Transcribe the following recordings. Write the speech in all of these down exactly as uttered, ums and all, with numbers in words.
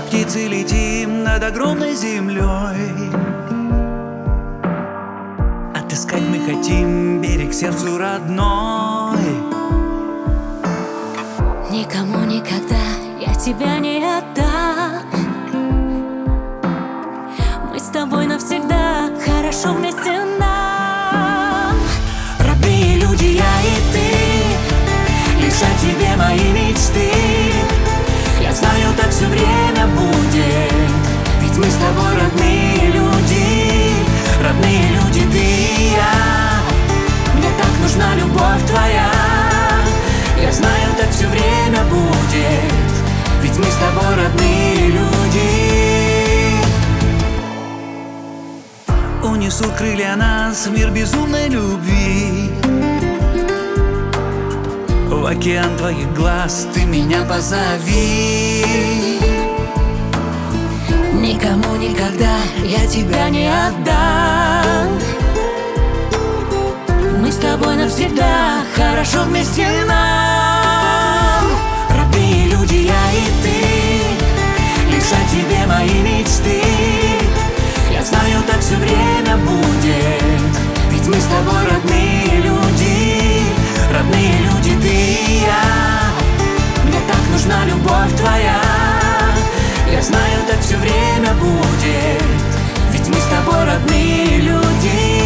птицы летим над огромной землей. Отыскать мы хотим берег сердцу родной. Никому никогда я тебя не отдам. Мы с тобой навсегда, хорошо вместе нам. Родные люди, я и ты, лишь о тебе мои мечты. Я знаю, так все время будет, ведь мы с тобой родные люди. Родные люди, ты и я, мне так нужна любовь твоя. Я знаю, так все время будет, ведь мы с тобой родные люди. Унесут крылья нас в мир безумной любви. В океан твоих глаз ты меня позови. Никому никогда я тебя не отдам. Мы с тобой навсегда, хорошо вместе нам. Родные люди, я и ты, лишь о тебе мои мечты. Я знаю, так все время будет, ведь мы с тобой родные люди. Родные люди, ты и я, мне так нужна любовь твоя. Я знаю, так все время будет, ведь мы с тобой родные люди.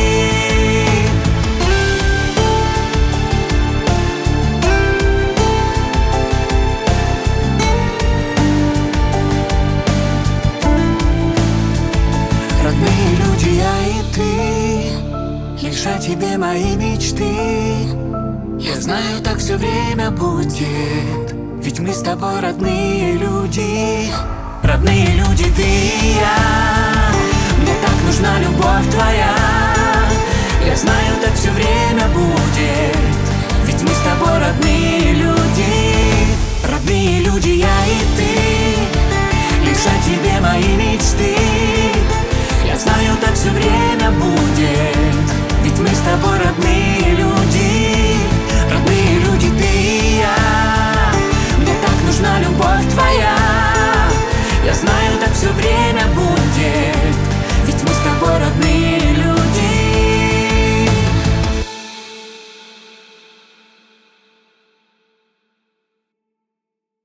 Родные люди, я и ты, лишь о тебе мои мечты. Я знаю, так все время будет, ведь мы с тобой родные люди. Родные люди, ты и я, мне так нужна любовь твоя. Я знаю, так все время будет, ведь мы с тобой родные люди. Родные люди, я и ты, лишь о тебе мои мечты. Я знаю, так все время будет, ведь мы с тобой родные